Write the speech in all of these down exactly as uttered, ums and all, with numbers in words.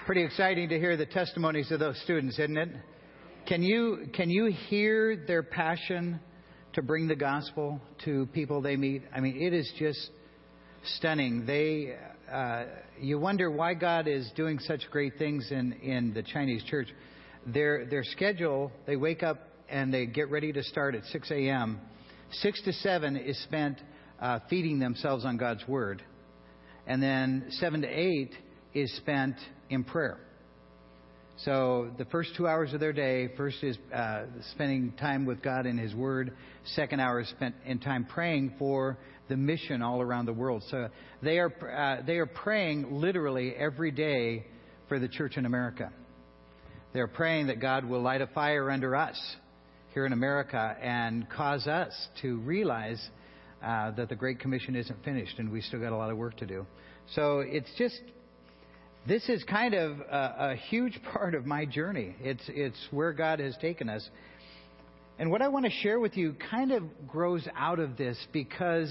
Pretty exciting to hear the testimonies of those students, isn't it? Can you can you hear their passion to bring the gospel to people they meet? I mean, it is just stunning. They, uh, you wonder why God is doing such great things in, in the Chinese church. Their their schedule, they wake up and they get ready to start at six a.m. Six to seven is spent uh, feeding themselves on God's word, and then seven to eight is spent in prayer. So the first two hours of their day, first is uh, spending time with God in His Word. Second hour is spent in time praying for the mission all around the world. So they are uh, they are praying literally every day for the church in America. They're praying that God will light a fire under us here in America and cause us to realize uh, that the Great Commission isn't finished and we still got a lot of work to do. So it's just... This is kind of a, a huge part of my journey. It's it's where God has taken us. And what I want to share with you kind of grows out of this, because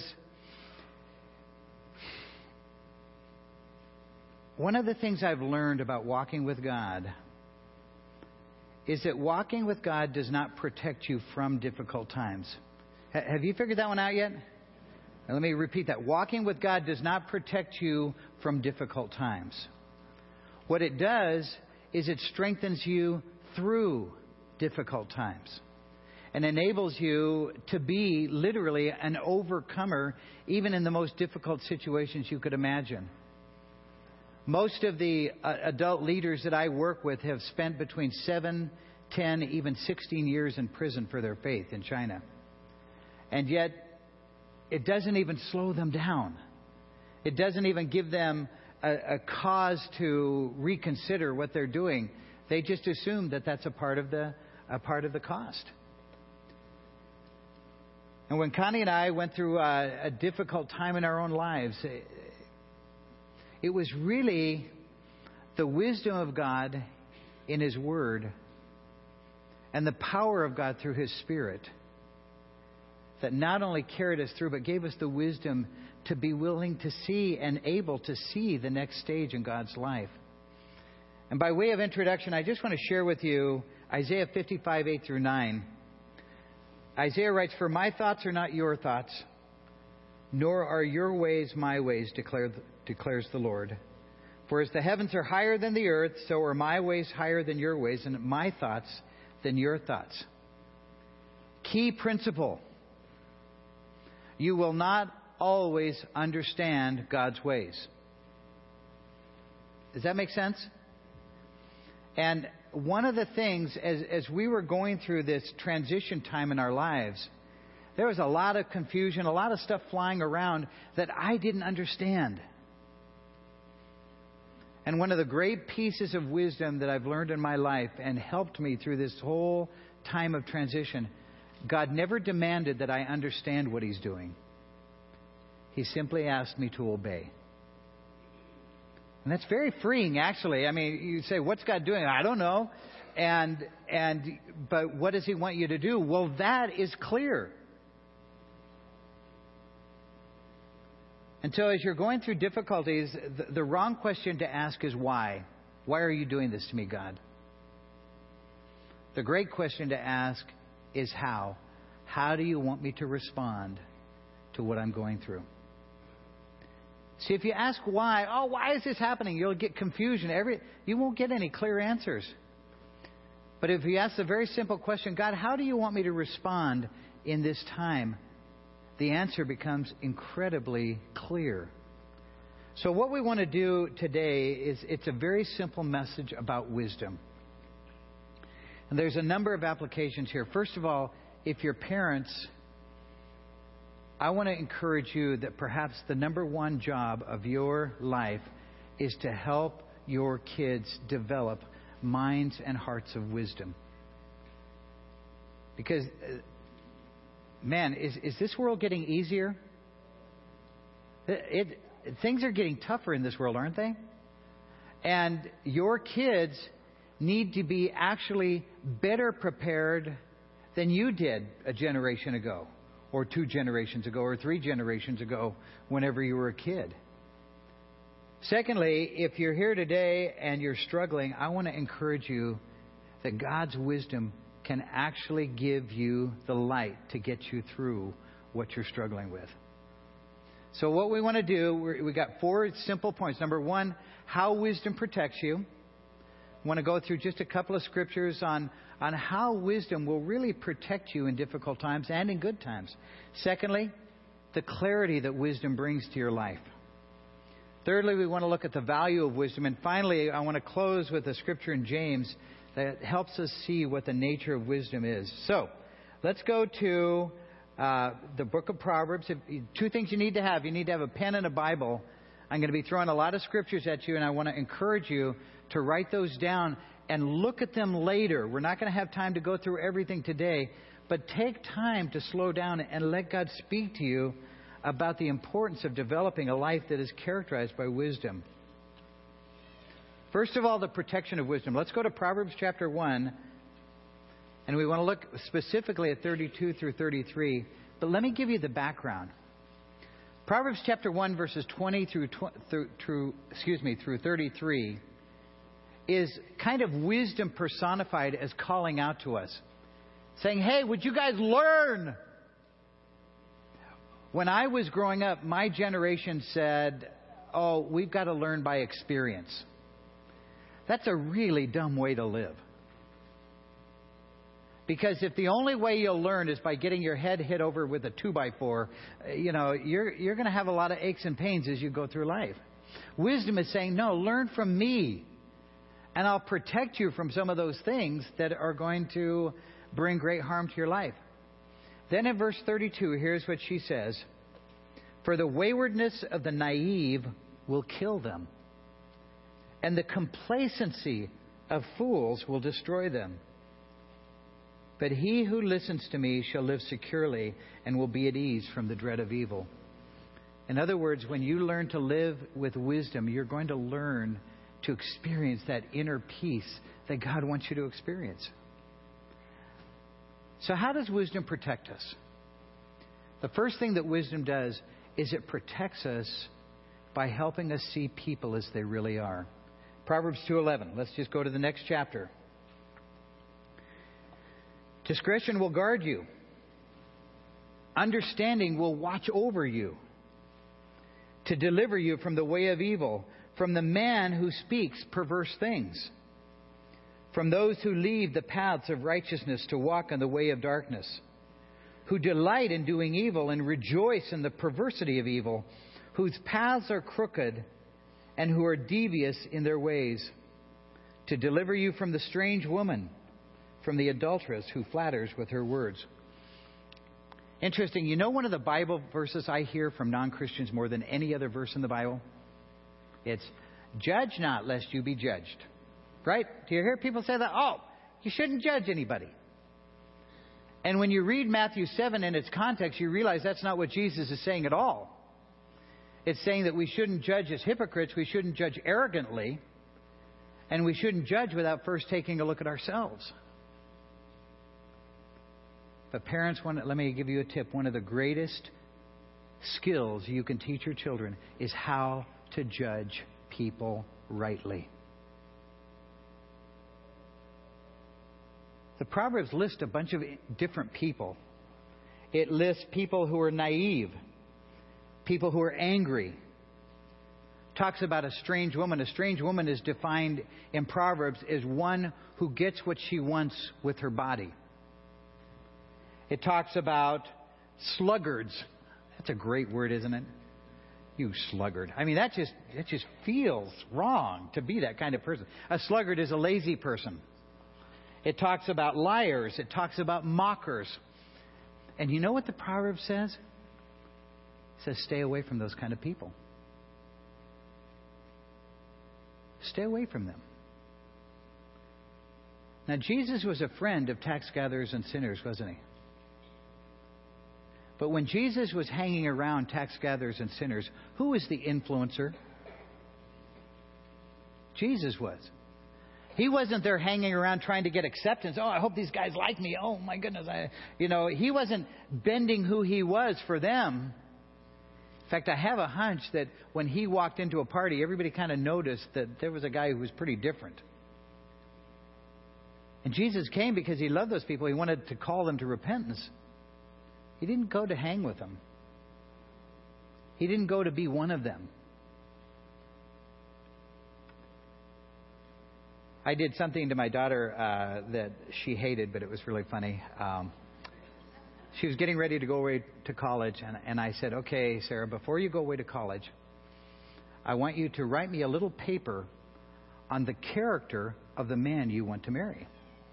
one of the things I've learned about walking with God is that walking with God does not protect you from difficult times. H- have you figured that one out yet? Now, let me repeat that. Walking with God does not protect you from difficult times. What it does is it strengthens you through difficult times and enables you to be literally an overcomer, even in the most difficult situations you could imagine. Most of the uh, adult leaders that I work with have spent between seven, ten, even sixteen years in prison for their faith in China. And yet, it doesn't even slow them down. It doesn't even give them A, a cause to reconsider what they're doing. They just assume that that's a part of the a part of the cost. And when Connie and I went through a, a difficult time in our own lives, it, it was really the wisdom of God in His Word and the power of God through His Spirit that not only carried us through, but gave us the wisdom to be willing to see and able to see the next stage in God's life. And by way of introduction, I just want to share with you Isaiah fifty-five, eight through nine. Isaiah writes, "For my thoughts are not your thoughts, nor are your ways my ways, declare, declares the Lord. For as the heavens are higher than the earth, so are my ways higher than your ways, and my thoughts than your thoughts." Key principle: you will not always understand God's ways. Does that make sense? And one of the things, as, as we were going through this transition time in our lives, there was a lot of confusion, a lot of stuff flying around that I didn't understand. And one of the great pieces of wisdom that I've learned in my life and helped me through this whole time of transition, God never demanded that I understand what He's doing. He simply asked me to obey. And that's very freeing, actually. I mean, you say, what's God doing? I don't know. And and but what does He want you to do? Well, that is clear. And so as you're going through difficulties, the, the wrong question to ask is why? Why are you doing this to me, God? The great question to ask is how? How do you want me to respond to what I'm going through? See, if you ask why, oh, why is this happening? You'll get confusion. Every you won't get any clear answers. But if you ask the very simple question, God, how do you want me to respond in this time? The answer becomes incredibly clear. So what we want to do today is, it's a very simple message about wisdom. And there's a number of applications here. First of all, if you're parents, I want to encourage you that perhaps the number one job of your life is to help your kids develop minds and hearts of wisdom. Because, man, is, is this world getting easier? It, it, things are getting tougher in this world, aren't they? And your kids need to be actually better prepared than you did a generation ago, or two generations ago, or three generations ago, whenever you were a kid. Secondly, if you're here today and you're struggling, I want to encourage you that God's wisdom can actually give you the light to get you through what you're struggling with. So what we want to do, we're, we got four simple points. Number one, how wisdom protects you. I want to go through just a couple of scriptures on, on how wisdom will really protect you in difficult times and in good times. Secondly, the clarity that wisdom brings to your life. Thirdly, we want to look at the value of wisdom. And finally, I want to close with a scripture in James that helps us see what the nature of wisdom is. So, let's go to uh, the book of Proverbs. Two things you need to have. You need to have a pen and a Bible. I'm going to be throwing a lot of scriptures at you, and I want to encourage you to write those down and look at them later. We're not going to have time to go through everything today, but take time to slow down and let God speak to you about the importance of developing a life that is characterized by wisdom. First of all, the protection of wisdom. Let's go to Proverbs chapter one, and we want to look specifically at thirty-two through thirty-three. But let me give you the background. Proverbs chapter one, verses twenty through, through, through excuse me through thirty-three, is kind of wisdom personified as calling out to us, saying, "Hey, would you guys learn?" When I was growing up, my generation said, "Oh, we've got to learn by experience." That's a really dumb way to live. Because if the only way you'll learn is by getting your head hit over with a two by four, you know, you're you're going to have a lot of aches and pains as you go through life. Wisdom is saying, no, learn from me, and I'll protect you from some of those things that are going to bring great harm to your life. Then in verse thirty-two, here's what she says. "For the waywardness of the naive will kill them, and the complacency of fools will destroy them. But he who listens to me shall live securely and will be at ease from the dread of evil." In other words, when you learn to live with wisdom, you're going to learn to experience that inner peace that God wants you to experience. So how does wisdom protect us? The first thing that wisdom does is it protects us by helping us see people as they really are. Proverbs two eleven. Let's just go to the next chapter. "Discretion will guard you. Understanding will watch over you, to deliver you from the way of evil, from the man who speaks perverse things, from those who leave the paths of righteousness to walk on the way of darkness, who delight in doing evil and rejoice in the perversity of evil, whose paths are crooked and who are devious in their ways, to deliver you from the strange woman, from the adulteress who flatters with her words." Interesting. You know one of the Bible verses I hear from non-Christians more than any other verse in the Bible? It's, "Judge not lest you be judged." Right? Do you hear people say that? Oh, you shouldn't judge anybody. And when you read Matthew seven in its context, you realize that's not what Jesus is saying at all. It's saying that we shouldn't judge as hypocrites, we shouldn't judge arrogantly, and we shouldn't judge without first taking a look at ourselves. But parents, one, let me give you a tip. One of the greatest skills you can teach your children is how to judge people rightly. The Proverbs list a bunch of different people. It lists people who are naive, people who are angry. Talks about a strange woman. A strange woman is defined in Proverbs as one who gets what she wants with her body. It talks about sluggards. That's a great word, isn't it? You sluggard. I mean, that just it just feels wrong to be that kind of person. A sluggard is a lazy person. It talks about liars. It talks about mockers. And you know what the proverb says? It says, stay away from those kind of people. Stay away from them. Now, Jesus was a friend of tax gatherers and sinners, wasn't he? But when Jesus was hanging around tax gatherers and sinners, who was the influencer? Jesus was. He wasn't there hanging around trying to get acceptance. Oh, I hope these guys like me. Oh, my goodness. I, you know, he wasn't bending who he was for them. In fact, I have a hunch that when he walked into a party, everybody kind of noticed that there was a guy who was pretty different. And Jesus came because he loved those people. He wanted to call them to repentance. He didn't go to hang with them. He didn't go to be one of them. I did something to my daughter uh, that she hated, but it was really funny. Um, she was getting ready to go away to college, and, and I said, okay, Sarah, before you go away to college, I want you to write me a little paper on the character of the man you want to marry.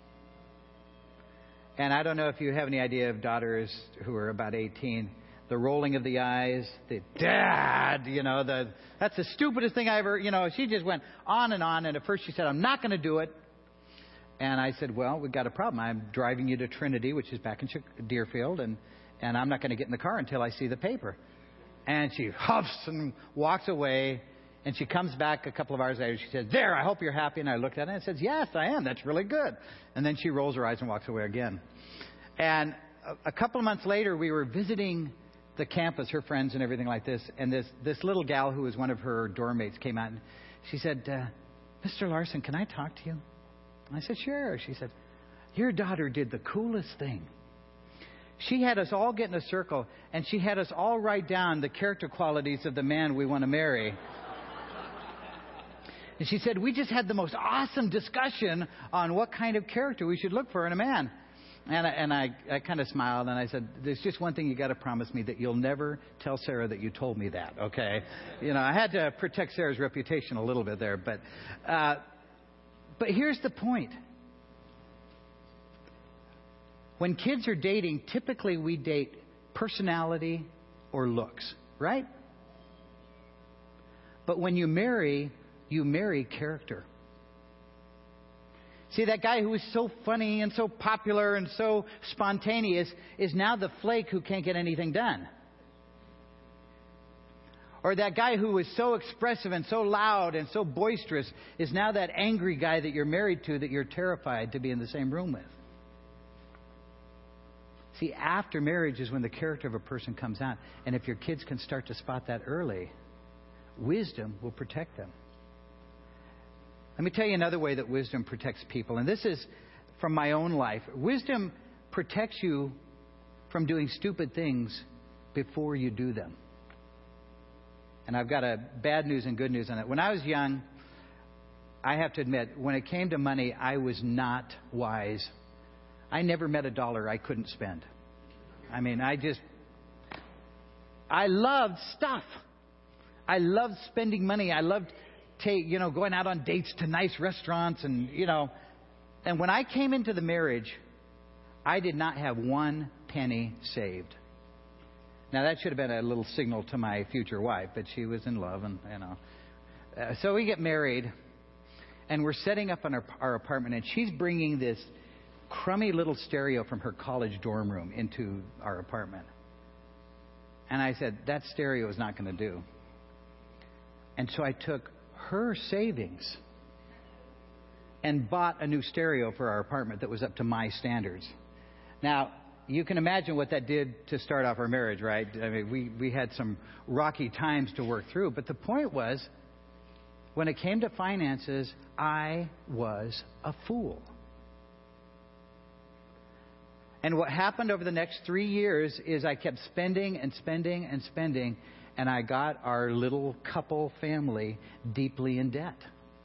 And I don't know if you have any idea of daughters who are about eighteen. The rolling of the eyes, the dad, you know, the that's the stupidest thing I ever, you know, she just went on and on. And at first she said, I'm not going to do it. And I said, well, we've got a problem. I'm driving you to Trinity, which is back in Deerfield, and, and I'm not going to get in the car until I see the paper. And she huffs and walks away. And she comes back a couple of hours later. She says, there, I hope you're happy. And I looked at it and I said, yes, I am. That's really good. And then she rolls her eyes and walks away again. And a, a couple of months later, we were visiting the campus, her friends and everything like this. And this, this little gal who was one of her dorm mates came out and she said, uh, Mister Larson, can I talk to you? And I said, sure. She said, your daughter did the coolest thing. She had us all get in a circle and she had us all write down the character qualities of the man we want to marry. And she said, we just had the most awesome discussion on what kind of character we should look for in a man. And I, and I, I kind of smiled and I said, there's just one thing you got to promise me, that you'll never tell Sarah that you told me that, okay? You know, I had to protect Sarah's reputation a little bit there. But, uh, but here's the point. When kids are dating, typically we date personality or looks, right? But when you marry, you marry character. See, that guy who was so funny and so popular and so spontaneous is now the flake who can't get anything done. Or that guy who was so expressive and so loud and so boisterous is now that angry guy that you're married to that you're terrified to be in the same room with. See, after marriage is when the character of a person comes out. And if your kids can start to spot that early, wisdom will protect them. Let me tell you another way that wisdom protects people. And this is from my own life. Wisdom protects you from doing stupid things before you do them. And I've got a bad news and good news on it. When I was young, I have to admit, when it came to money, I was not wise. I never met a dollar I couldn't spend. I mean, I just... I loved stuff. I loved spending money. I loved... Take, you know, going out on dates to nice restaurants and, you know. And when I came into the marriage, I did not have one penny saved. Now, that should have been a little signal to my future wife, but she was in love and, you know. Uh, so we get married, and we're setting up in our, our apartment, and she's bringing this crummy little stereo from her college dorm room into our apartment. And I said, that stereo is not going to do. And so I took her savings and bought a new stereo for our apartment that was up to my standards. Now, you can imagine what that did to start off our marriage, right? I mean, we, we had some rocky times to work through. But the point was, when it came to finances, I was a fool. And what happened over the next three years is I kept spending and spending and spending, and I got our little couple family deeply in debt.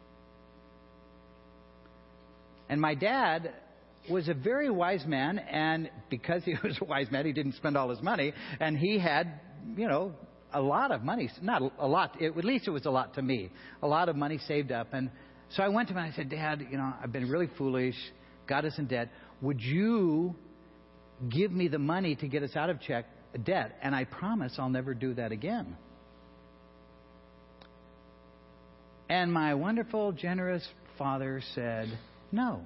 And my dad was a very wise man, and because he was a wise man, he didn't spend all his money, and he had, you know, a lot of money. Not a lot, it, at least it was a lot to me. A lot of money saved up. And so I went to him and I said, Dad, you know, I've been really foolish, got us in debt. Would you give me the money to get us out of check debt? And I promise I'll never do that again. And my wonderful, generous father said, no.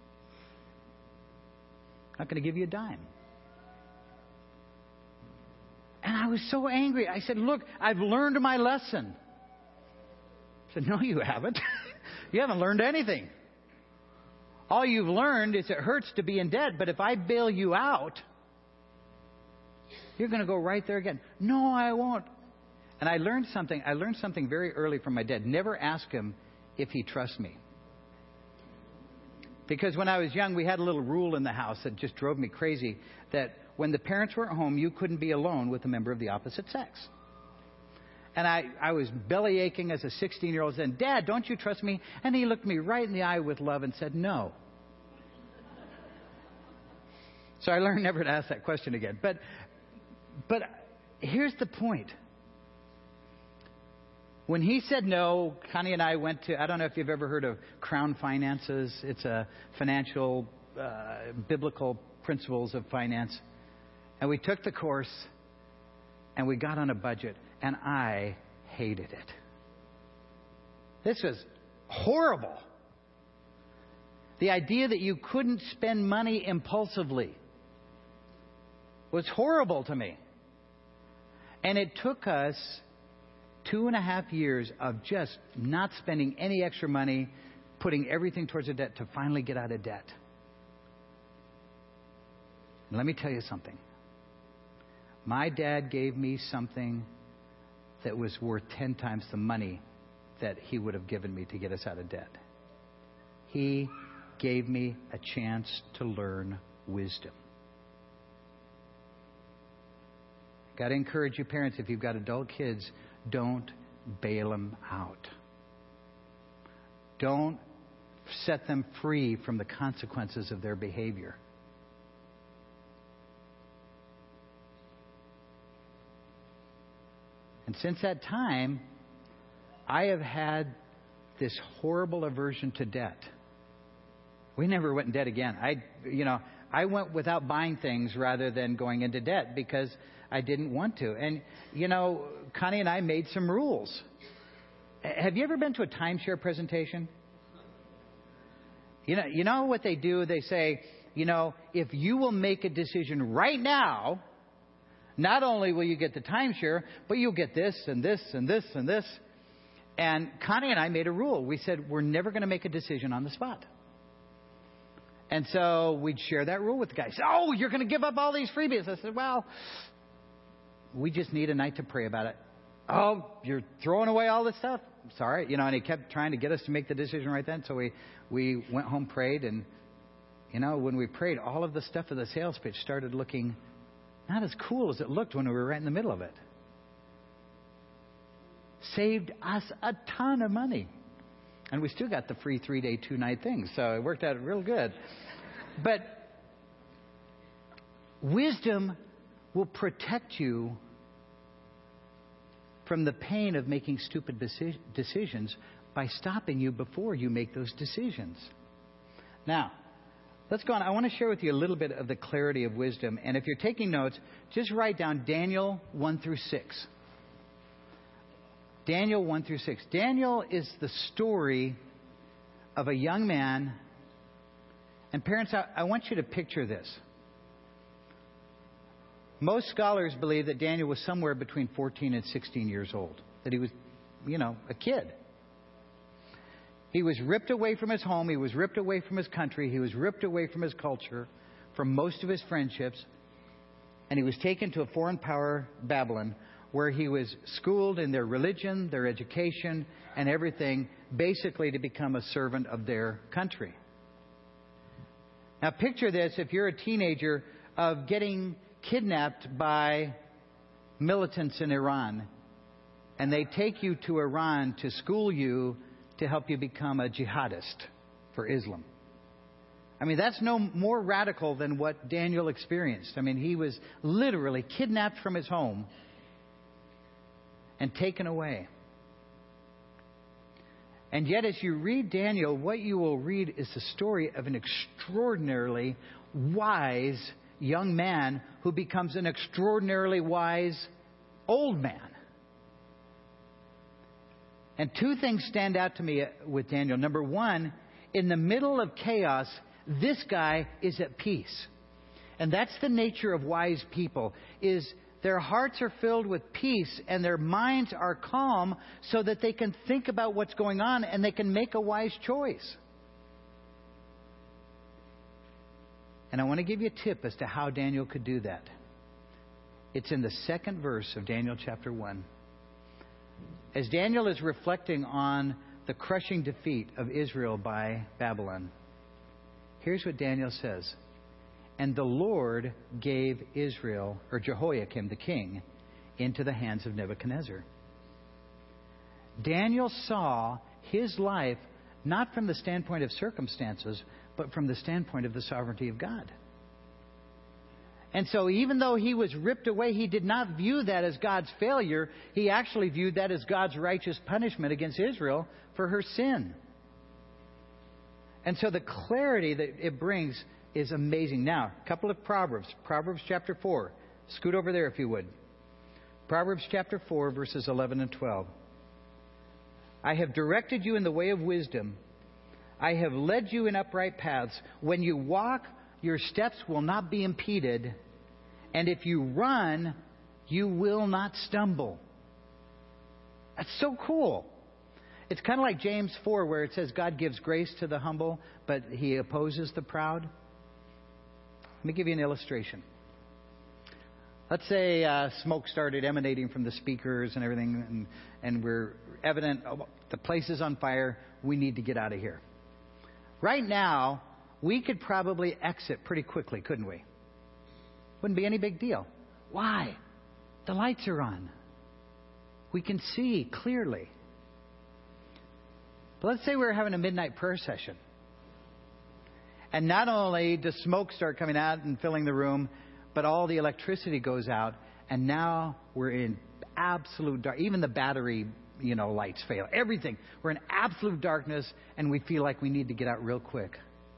Not going to give you a dime. And I was so angry. I said, look, I've learned my lesson. I said, no, you haven't. You haven't learned anything. All you've learned is it hurts to be in debt, but if I bail you out, you're going to go right there again. No, I won't. And I learned something. I learned something very early from my dad. Never ask him if he trusts me. Because when I was young, we had a little rule in the house that just drove me crazy, that when the parents were at home, you couldn't be alone with a member of the opposite sex. And I, I was belly aching as a sixteen-year-old saying, Dad, don't you trust me? And he looked me right in the eye with love and said, no. So I learned never to ask that question again. But, but here's the point. When he said no, Connie and I went to, I don't know if you've ever heard of Crown Finances. It's a financial, uh, biblical principles of finance. And we took the course and we got on a budget. And I hated it. This was horrible. The idea that you couldn't spend money impulsively was horrible to me. And it took us two and a half years of just not spending any extra money, putting everything towards a debt to finally get out of debt. And let me tell you something. My dad gave me something that was worth ten times the money that he would have given me to get us out of debt. He gave me a chance to learn wisdom. Got to encourage you parents, if you've got adult kids, don't bail them out. Don't set them free from the consequences of their behavior. And since that time, I have had this horrible aversion to debt. We never went in debt again. I, you know, I went without buying things rather than going into debt because I didn't want to. And, you know, Connie and I made some rules. Have you ever been to a timeshare presentation? You know, you know what they do? They say, you know, if you will make a decision right now, not only will you get the timeshare, but you'll get this and this and this and this. And Connie and I made a rule. We said, we're never going to make a decision on the spot. And so we'd share that rule with the guys. Oh, you're going to give up all these freebies. I said, well, we just need a night to pray about it. Oh, you're throwing away all this stuff? Sorry. You know, and he kept trying to get us to make the decision right then. So we, we went home, prayed. And, you know, when we prayed, all of the stuff of the sales pitch started looking not as cool as it looked when we were right in the middle of it. Saved us a ton of money. And we still got the free three-day, two-night thing. So it worked out real good. But wisdom will protect you from the pain of making stupid deci- decisions by stopping you before you make those decisions. Now, let's go on. I want to share with you a little bit of the clarity of wisdom. And if you're taking notes, just write down Daniel one through six. Daniel one through six. Daniel is the story of a young man. And parents, I, I want you to picture this. Most scholars believe that Daniel was somewhere between fourteen and sixteen years old. That he was, you know, a kid. He was ripped away from his home. He was ripped away from his country. He was ripped away from his culture, from most of his friendships. And he was taken to a foreign power, Babylon, where he was schooled in their religion, their education, and everything, basically to become a servant of their country. Now picture this, if you're a teenager, of getting kidnapped by militants in Iran. And they take you to Iran to school you to help you become a jihadist for Islam. I mean, that's no more radical than what Daniel experienced. I mean, he was literally kidnapped from his home and taken away. And yet, as you read Daniel, what you will read is the story of an extraordinarily wise young man who becomes an extraordinarily wise old man. And two things stand out to me with Daniel. Number one, in the middle of chaos, this guy is at peace. And that's the nature of wise people, is their hearts are filled with peace and their minds are calm so that they can think about what's going on and they can make a wise choice. And I want to give you a tip as to how Daniel could do that. It's in the second verse of Daniel chapter one. As Daniel is reflecting on the crushing defeat of Israel by Babylon, here's what Daniel says. And the Lord gave Israel, or Jehoiakim the king, into the hands of Nebuchadnezzar. Daniel saw his life not from the standpoint of circumstances, but from the standpoint of the sovereignty of God. And so even though he was ripped away, he did not view that as God's failure. He actually viewed that as God's righteous punishment against Israel for her sin. And so the clarity that it brings is amazing. Now, a couple of Proverbs. Proverbs chapter four. Scoot over there if you would. Proverbs chapter four, verses eleven and twelve. I have directed you in the way of wisdom. I have led you in upright paths. When you walk, your steps will not be impeded. And if you run, you will not stumble. That's so cool. It's kind of like James four, where it says God gives grace to the humble, but He opposes the proud. Let me give you an illustration. Let's say uh, smoke started emanating from the speakers and everything, and, and we're evident, oh, the place is on fire, we need to get out of here. Right now, we could probably exit pretty quickly, couldn't we? Wouldn't be any big deal. Why? The lights are on. We can see clearly. But let's say we were having a midnight prayer session. And not only does smoke start coming out and filling the room, but all the electricity goes out, and now we're in absolute dark. Even the battery, you know, lights fail. Everything. We're in absolute darkness, and we feel like we need to get out real quick.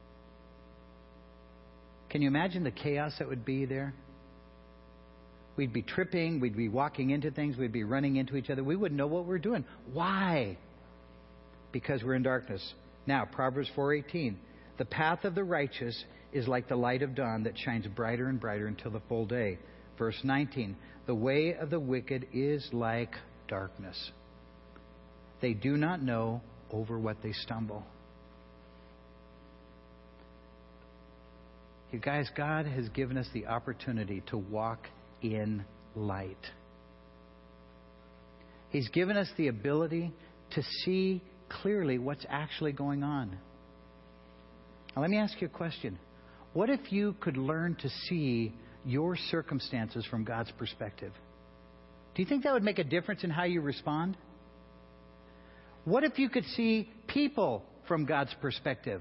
Can you imagine the chaos that would be there? We'd be tripping. We'd be walking into things. We'd be running into each other. We wouldn't know what we're doing. Why? Because we're in darkness. Now, Proverbs four eighteen. The path of the righteous is like the light of dawn that shines brighter and brighter until the full day. Verse nineteen. The way of the wicked is like darkness. They do not know over what they stumble. You guys, God has given us the opportunity to walk in light. He's given us the ability to see clearly what's actually going on. Now, let me ask you a question. What if you could learn to see your circumstances from God's perspective? Do you think that would make a difference in how you respond? What if you could see people from God's perspective?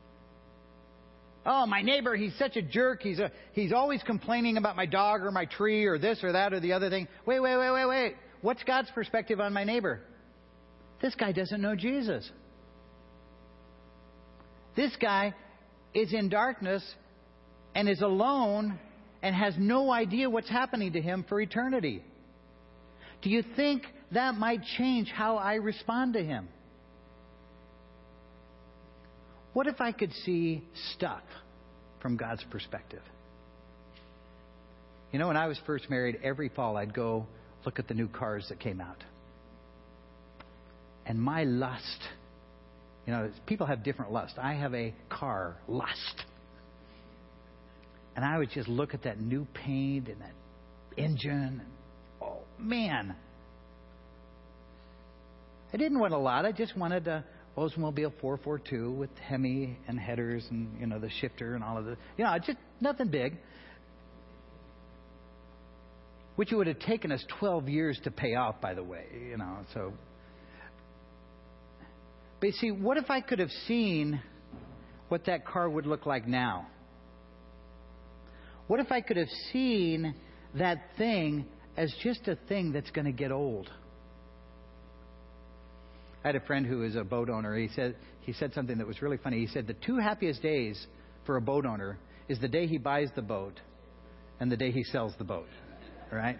Oh, my neighbor, he's such a jerk. He's a, he's always complaining about my dog or my tree or this or that or the other thing. Wait, wait, wait, wait, wait. What's God's perspective on my neighbor? This guy doesn't know Jesus. This guy is in darkness and is alone and has no idea what's happening to him for eternity. Do you think that might change how I respond to him? What if I could see stuff from God's perspective? You know, when I was first married, every fall I'd go look at the new cars that came out. And my lust, you know, people have different lust. I have a car lust. And I would just look at that new paint and that engine. And, oh, man. I didn't want a lot. I just wanted a Oldsmobile four forty-two with Hemi and headers and, you know, the shifter and all of the, you know, just nothing big. Which it would have taken us twelve years to pay off, by the way, you know, so. But you see, what if I could have seen what that car would look like now? What if I could have seen that thing as just a thing that's going to get old? I had a friend who is a boat owner. He said he said something that was really funny. He said the two happiest days for a boat owner is the day he buys the boat and the day he sells the boat. Right?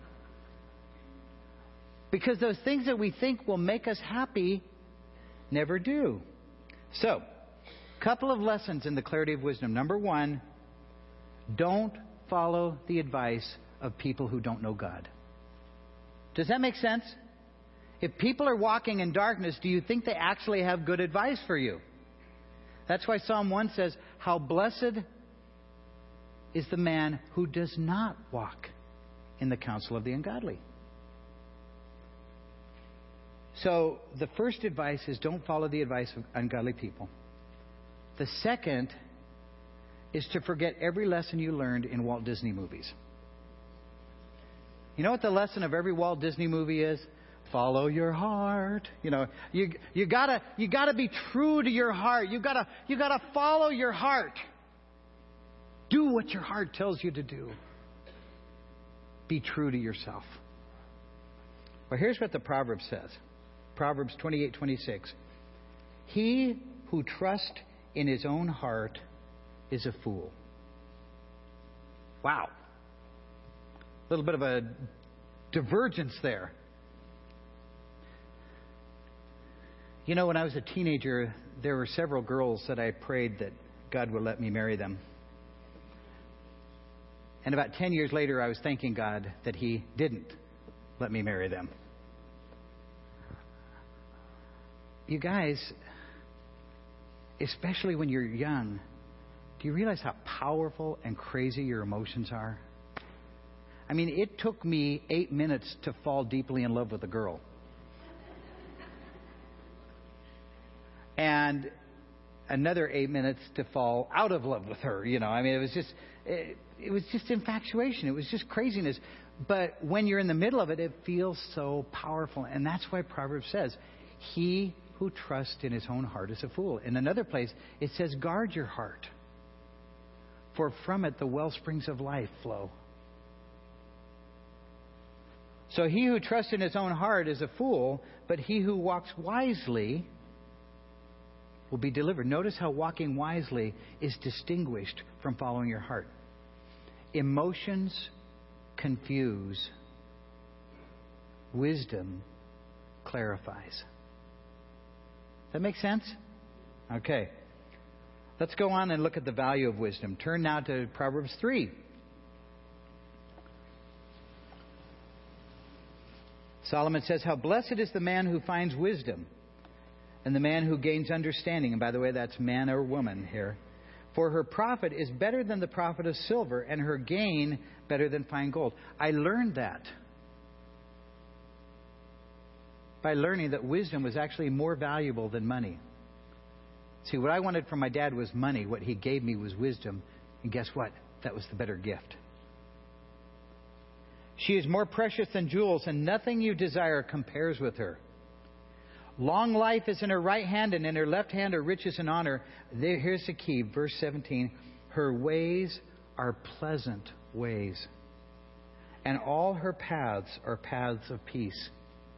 Because those things that we think will make us happy never do. So, a couple of lessons in the clarity of wisdom. Number one, don't follow the advice of people who don't know God. Does that make sense? If people are walking in darkness, do you think they actually have good advice for you? That's why Psalm one says, how blessed is the man who does not walk in the counsel of the ungodly. So the first advice is don't follow the advice of ungodly people. The second is to forget every lesson you learned in Walt Disney movies. You know what the lesson of every Walt Disney movie is? Follow your heart. You know, you you gotta you gotta be true to your heart. You gotta you gotta follow your heart. Do what your heart tells you to do. Be true to yourself. Well, here's what the Proverbs says. Proverbs twenty-eight twenty-six. He who trusts in his own heart is a fool. Wow. A little bit of a divergence there. You know, when I was a teenager, there were several girls that I prayed that God would let me marry them. And about ten years later, I was thanking God that He didn't let me marry them. You guys, especially when you're young, do you realize how powerful and crazy your emotions are? I mean, it took me eight minutes to fall deeply in love with a girl. And another eight minutes to fall out of love with her. You know, I mean, it was just, it, it was just infatuation. It was just craziness. But when you're in the middle of it, it feels so powerful. And that's why Proverbs says, he who trusts in his own heart is a fool. In another place, it says, guard your heart, for from it the well springs of life flow. So he who trusts in his own heart is a fool, but he who walks wisely will be delivered. Notice how walking wisely is distinguished from following your heart. Emotions confuse. Wisdom clarifies. That make sense? Okay. Let's go on and look at the value of wisdom. Turn now to Proverbs three. Solomon says, how blessed is the man who finds wisdom, and the man who gains understanding. And by the way, that's man or woman here. For her profit is better than the profit of silver, and her gain better than fine gold. I learned that by learning that wisdom was actually more valuable than money. See, what I wanted from my dad was money. What he gave me was wisdom. And guess what? That was the better gift. She is more precious than jewels, and nothing you desire compares with her. Long life is in her right hand, and in her left hand are riches and honor. There, here's the key, verse seventeen. Her ways are pleasant ways, and all her paths are paths of peace.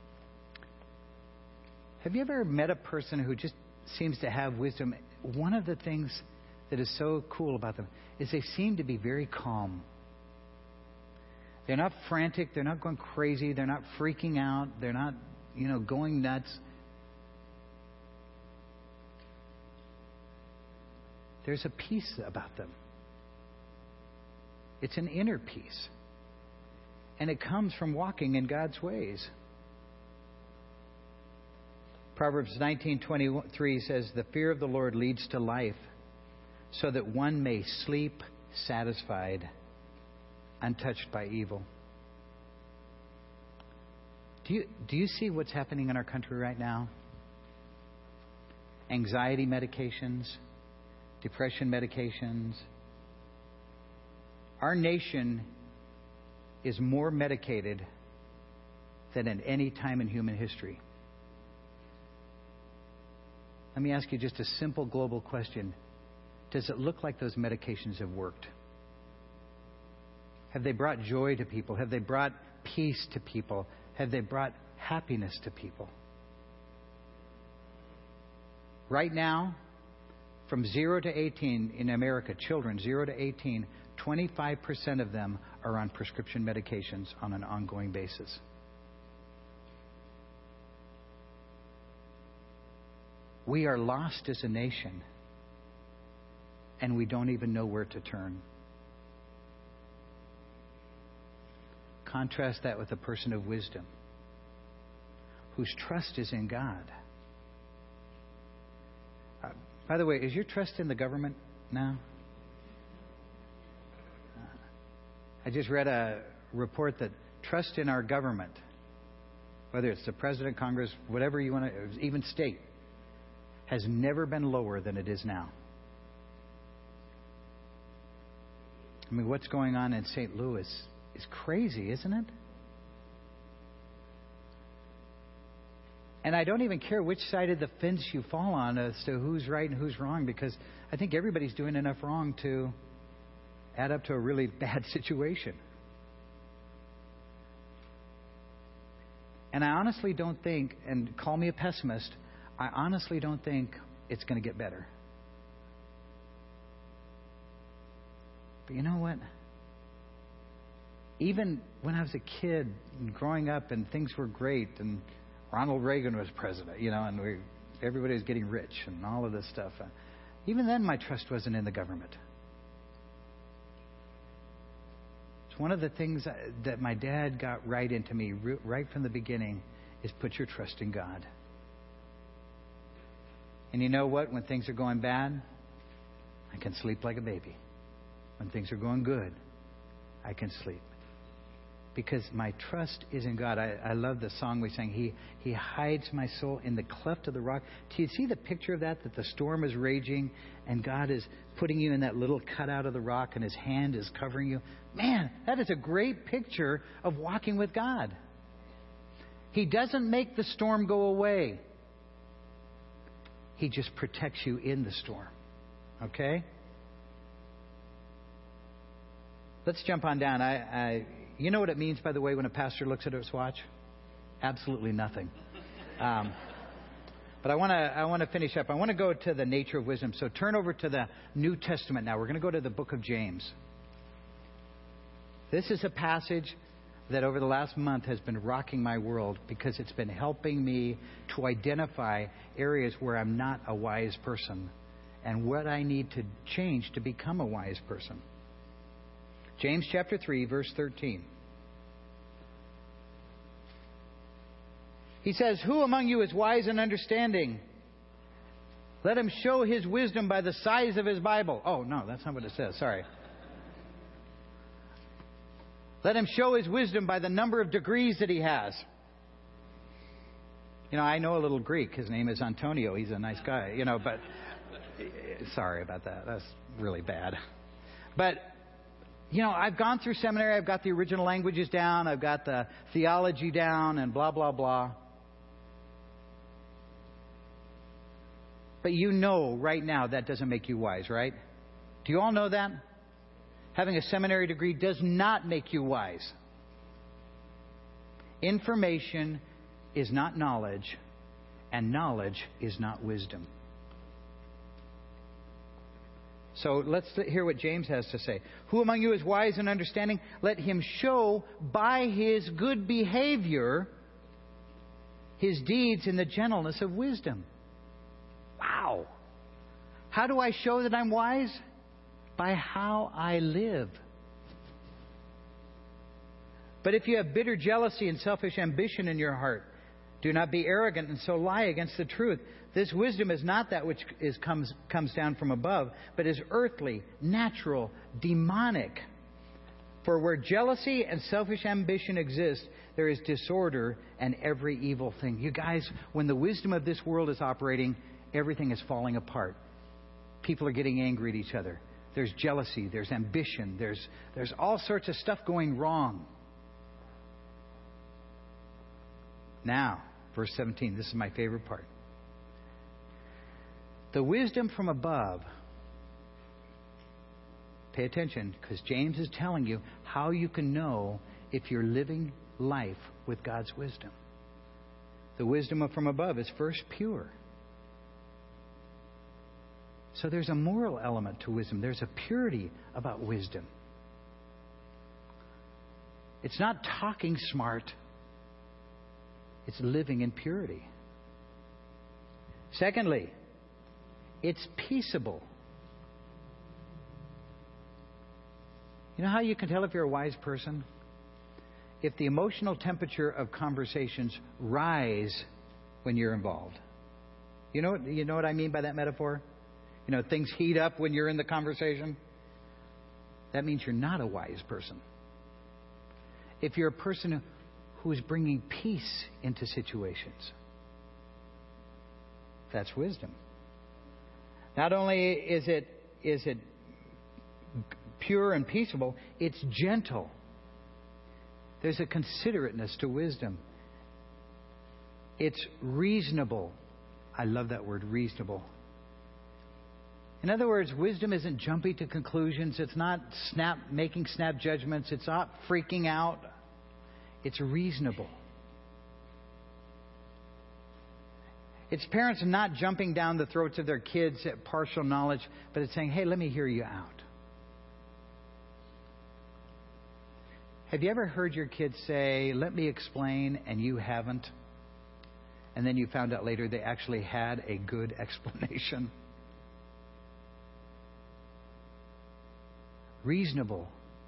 Have you ever met a person who just seems to have wisdom? One of the things that is so cool about them is they seem to be very calm. They're not frantic. They're not going crazy. They're not freaking out. They're not, you know, going nuts. There's a peace about them. It's an inner peace. And it comes from walking in God's ways. Proverbs nineteen twenty-three says, the fear of the Lord leads to life, so that one may sleep satisfied, untouched by evil. Do you, do you see what's happening in our country right now? Anxiety medications, depression medications. Our nation is more medicated than at any time in human history. Let me ask you just a simple global question. Does it look like those medications have worked? Have they brought joy to people? Have they brought peace to people? Have they brought happiness to people? Right now, from zero to eighteen in America, children zero to eighteen, twenty-five percent of them are on prescription medications on an ongoing basis. We are lost as a nation, and we don't even know where to turn. Contrast that with a person of wisdom, whose trust is in God. Uh, by the way, is your trust in the government now? Uh, I just read a report that trust in our government whether it's the president, Congress, whatever you want to, even state, has never been lower than it is now. I mean, what's going on in Saint Louis is crazy, isn't it? And I don't even care which side of the fence you fall on as to who's right and who's wrong, because I think everybody's doing enough wrong to add up to a really bad situation. And I honestly don't think, and call me a pessimist, I honestly don't think it's going to get better. But you know what? Even when I was a kid and growing up and things were great and Ronald Reagan was president, you know, and we, everybody was getting rich and all of this stuff. Uh, even then, my trust wasn't in the government. It's one of the things that my dad got right into me right from the beginning is put your trust in God. And you know what? When things are going bad, I can sleep like a baby. When things are going good, I can sleep. Because my trust is in God. I, I love the song we sang. He He hides my soul in the cleft of the rock. Do you see the picture of that? That the storm is raging and God is putting you in that little cutout of the rock and His hand is covering you. Man, that is a great picture of walking with God. He doesn't make the storm go away. He just protects you in the storm. Okay? Let's jump on down. I... I You know what it means, by the way, when a pastor looks at his watch? Absolutely nothing. Um, but I want to I want to finish up. I want to go to the nature of wisdom. So turn over to the New Testament now. We're going to go to the book of James. This is a passage that over the last month has been rocking my world because it's been helping me to identify areas where I'm not a wise person and what I need to change to become a wise person. James chapter three, verse thirteen. He says, "Who among you is wise and understanding? Let him show his wisdom by the size of his Bible." Oh, no, that's not what it says. Sorry. "Let him show his wisdom by the number of degrees that he has." You know, I know a little Greek. His name is Antonio. He's a nice guy, you know, but sorry about that. That's really bad. But you know, I've gone through seminary. I've got the original languages down. I've got the theology down and blah, blah, blah. But you know right now that doesn't make you wise, right? Do you all know that? Having a seminary degree does not make you wise. Information is not knowledge, and knowledge is not wisdom. So let's hear what James has to say. "Who among you is wise and understanding? Let him show by his good behavior his deeds in the gentleness of wisdom." Wow. How do I show that I'm wise? By how I live. "But if you have bitter jealousy and selfish ambition in your heart, do not be arrogant and so lie against the truth. This wisdom is not that which is comes comes down from above, but is earthly, natural, demonic. For where jealousy and selfish ambition exist, there is disorder and every evil thing." You guys, when the wisdom of this world is operating, everything is falling apart. People are getting angry at each other. There's jealousy, there's ambition, there's there's all sorts of stuff going wrong. Now, verse seventeen, this is my favorite part. "The wisdom from above," pay attention, because James is telling you how you can know if you're living life with God's wisdom. "The wisdom from above is first pure." So there's a moral element to wisdom. There's a purity about wisdom. It's not talking smart. It's living in purity. Secondly, it's peaceable. You know how you can tell if you're a wise person? If the emotional temperature of conversations rise when you're involved. You know, you know what I mean by that metaphor? You know, things heat up when you're in the conversation. That means you're not a wise person. If you're a person who is bringing peace into situations. That's wisdom. Not only is it is it pure and peaceable, it's gentle. There's a considerateness to wisdom. It's reasonable. I love that word, reasonable. In other words, wisdom isn't jumping to conclusions. It's not snap making snap judgments. It's not freaking out. It's reasonable. It's parents not jumping down the throats of their kids at partial knowledge, but it's saying, hey, let me hear you out. Have you ever heard your kids say, let me explain, and you haven't? And then you found out later they actually had a good explanation. Reasonable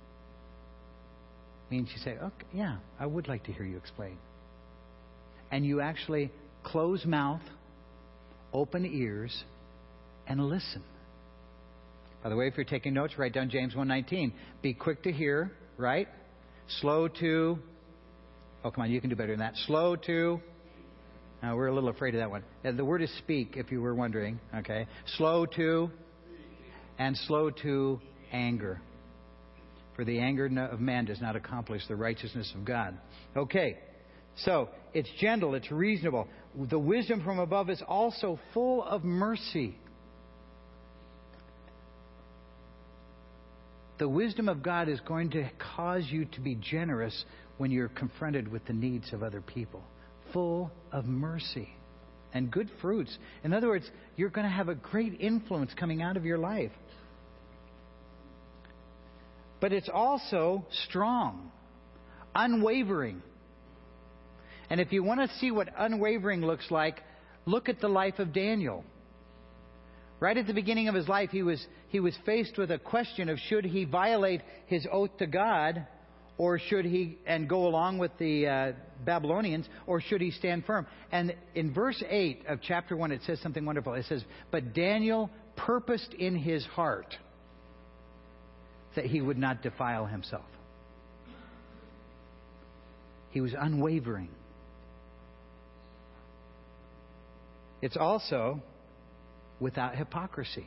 means you say, okay, yeah, I would like to hear you explain. And you actually close mouth, open ears, and listen. By the way, if you're taking notes, write down James one nineteen. Be quick to hear, right? Slow to... Oh, come on, you can do better than that. Slow to... Now, we're a little afraid of that one. The word is speak, if you were wondering. Okay. Slow to... And slow to anger. For the anger of man does not accomplish the righteousness of God. Okay. So, it's gentle, it's reasonable. The wisdom from above is also full of mercy. The wisdom of God is going to cause you to be generous when you're confronted with the needs of other people. Full of mercy and good fruits. In other words, you're going to have a great influence coming out of your life. But it's also strong, unwavering. And if you want to see what unwavering looks like, look at the life of Daniel. Right at the beginning of his life, he was he was faced with a question of should he violate his oath to God, or should he and go along with the uh, Babylonians, or should he stand firm? And in verse eight of chapter one, it says something wonderful. It says, "But Daniel purposed in his heart that he would not defile himself." He was unwavering. It's also without hypocrisy.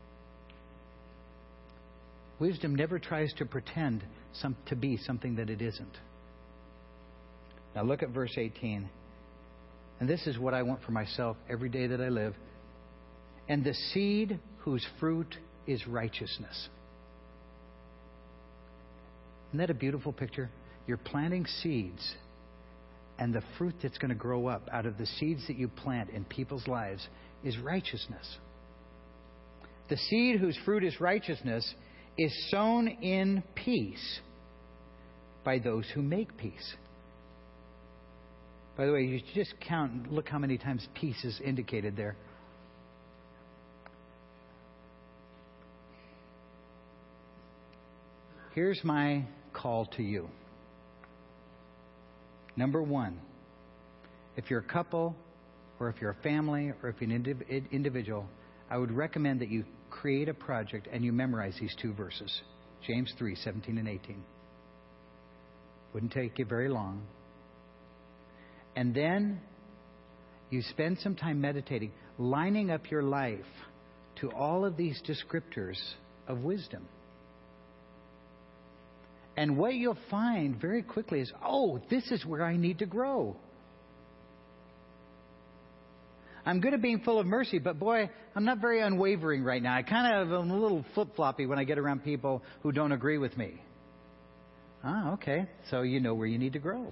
Wisdom never tries to pretend some, to be something that it isn't. Now look at verse eighteen. And this is what I want for myself every day that I live. And the seed whose fruit is righteousness. Isn't that a beautiful picture? You're planting seeds, and the fruit that's going to grow up out of the seeds that you plant in people's lives is righteousness. The seed whose fruit is righteousness is sown in peace by those who make peace. By the way, you just count, look how many times peace is indicated there. Here's my call to you. Number one, if you're a couple, or if you're a family, or if you're an indiv- individual, I would recommend that you create a project and you memorize these two verses. James three, seventeen and eighteen. Wouldn't take you very long. And then you spend some time meditating, lining up your life to all of these descriptors of wisdom. And what you'll find very quickly is, oh, this is where I need to grow. I'm good at being full of mercy, but boy, I'm not very unwavering right now. I kind of am a little flip-floppy when I get around people who don't agree with me. Ah, okay. So you know where you need to grow.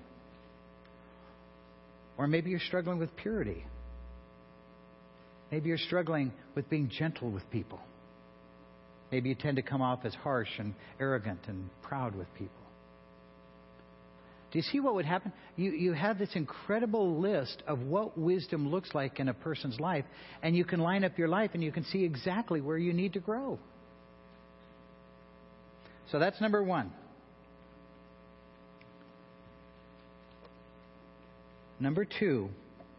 Or maybe you're struggling with purity. Maybe you're struggling with being gentle with people. Maybe you tend to come off as harsh and arrogant and proud with people. Do you see what would happen? You, you have this incredible list of what wisdom looks like in a person's life, and you can line up your life and you can see exactly where you need to grow. So that's number one. Number two,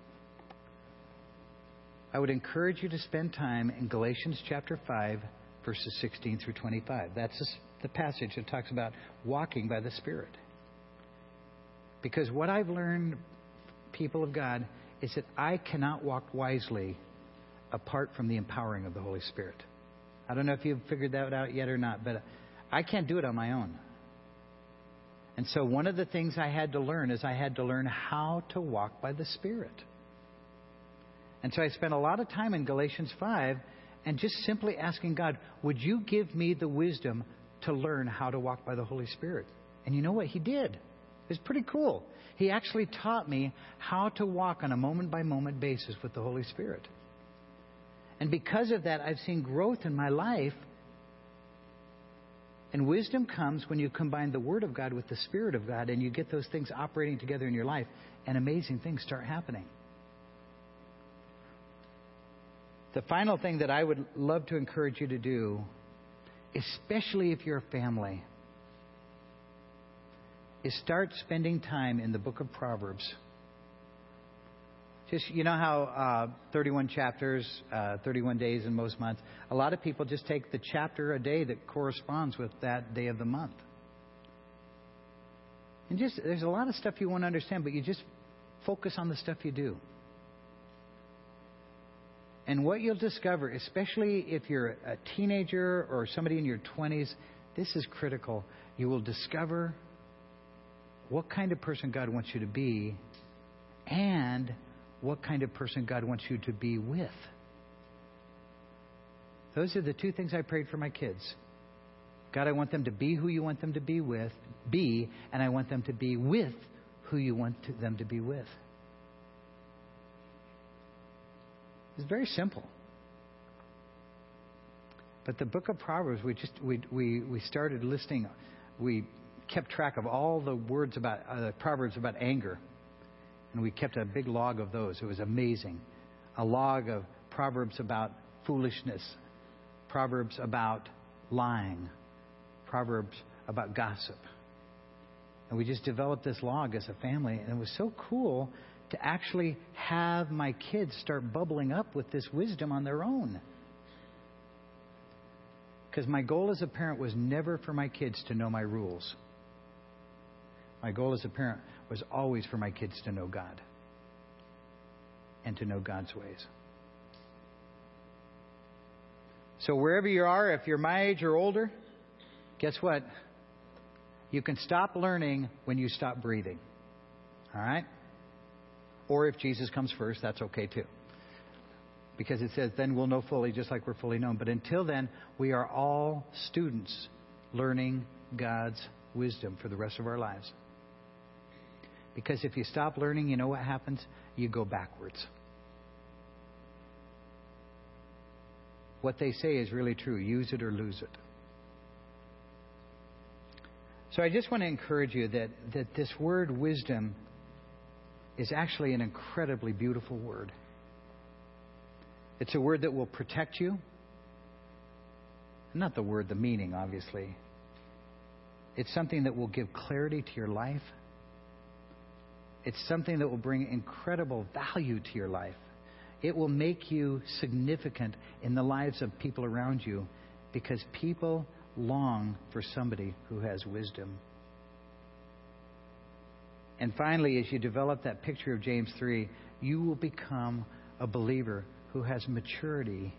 I would encourage you to spend time in Galatians chapter five, verses sixteen through twenty-five. That's the passage that talks about walking by the Spirit. Because what I've learned, people of God, is that I cannot walk wisely apart from the empowering of the Holy Spirit. I don't know if you've figured that out yet or not, but I can't do it on my own. And so one of the things I had to learn is I had to learn how to walk by the Spirit. And so I spent a lot of time in Galatians five and just simply asking God, would you give me the wisdom to learn how to walk by the Holy Spirit? And you know what? He did. It's pretty cool. He actually taught me how to walk on a moment-by-moment basis with the Holy Spirit. And because of that, I've seen growth in my life. And wisdom comes when you combine the Word of God with the Spirit of God, and you get those things operating together in your life, and amazing things start happening. The final thing that I would love to encourage you to do, especially if you're a family, is start spending time in the book of Proverbs. Just, you know how uh, thirty-one chapters, uh, thirty-one days in most months, a lot of people just take the chapter a day that corresponds with that day of the month. And just, there's a lot of stuff you won't understand, but you just focus on the stuff you do. And what you'll discover, especially if you're a teenager or somebody in your twenties, this is critical. You will discover what kind of person God wants you to be and what kind of person God wants you to be with. Those are the two things I prayed for my kids. God, I want them to be who you want them to be with, be, and I want them to be with who you want to, them to be with. It's very simple. But the book of Proverbs, we just we we we started listing. We kept track of all the words about uh, Proverbs about anger, and we kept a big log of those. It was amazing. A log of Proverbs about foolishness, Proverbs about lying, Proverbs about gossip. And we just developed this log as a family, and it was so cool to actually have my kids start bubbling up with this wisdom on their own. Because my goal as a parent was never for my kids to know my rules. My goal as a parent was always for my kids to know God and to know God's ways. So wherever you are, if you're my age or older, guess what? You can stop learning when you stop breathing. All right? Or if Jesus comes first, that's okay too. Because it says, then we'll know fully just like we're fully known. But until then, we are all students learning God's wisdom for the rest of our lives. Because if you stop learning, you know what happens? You go backwards. What they say is really true. Use it or lose it. So I just want to encourage you that, that this word wisdom is actually an incredibly beautiful word. It's a word that will protect you. Not the word, the meaning, obviously. It's something that will give clarity to your life. It's something that will bring incredible value to your life. It will make you significant in the lives of people around you because people long for somebody who has wisdom. And finally, as you develop that picture of James three, you will become a believer who has maturity,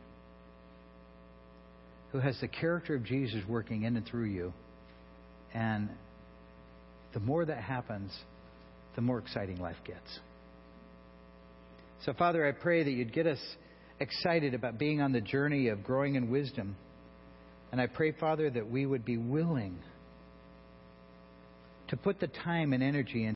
who has the character of Jesus working in and through you. And the more that happens, the more exciting life gets. So, Father, I pray that you'd get us excited about being on the journey of growing in wisdom. And I pray, Father, that we would be willing to put the time and energy into